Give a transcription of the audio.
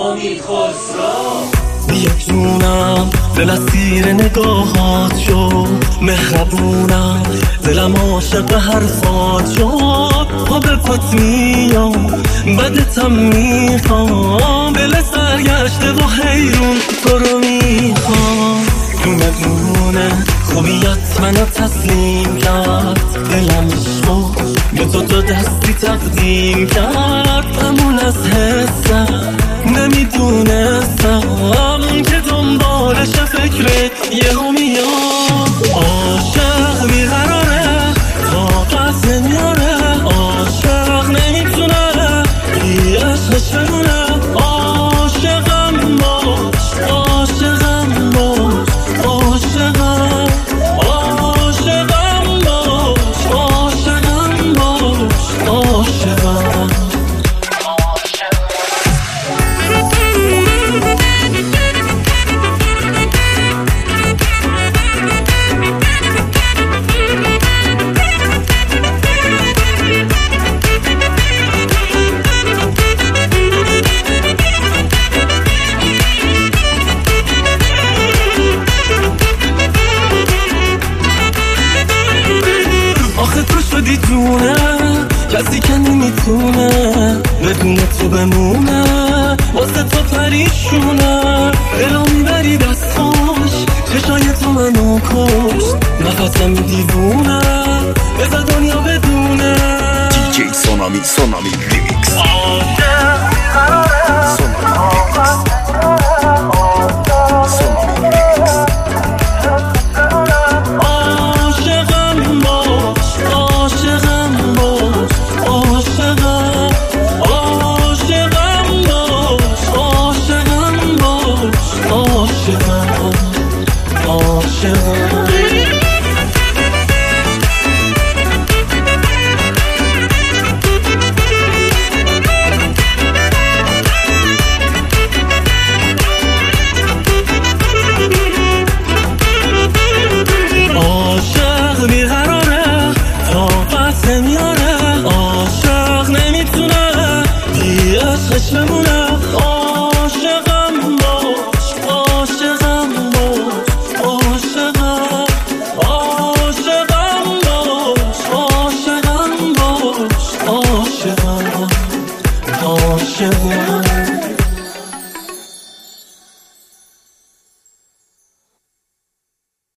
امید خسرو. یک جونم دل اسیر نگاهات شد، مهربونم دلم عاشق حرفات شد. پا به پات میام بدتم میخوام، دل سرگشته و حیرون تو رو میخوام. دونه دونه خوبیت منو تسلیم کرد، دلم عشقو به تو دستی تقدیم کرد. همون از حسم نمیدونستم که دنبالش فکرت یهو میاد. عاشق بیقراره طاقت نمیاره، عاشق نمیتونه بی عشقش بمونه. عاشقم باش عاشقم باش عاشقم، عاشقم باش عاشقم باش عاشقم. دیدونه کسی که نمیتونه بدون تو بمونه، واسه تو پریشونه. دلو میبری دستاش، چشای تو منو کشت، نفسم دیوونه، بذار دنیا بدونه. DJ سونامی ریمیکس. عاشق قراره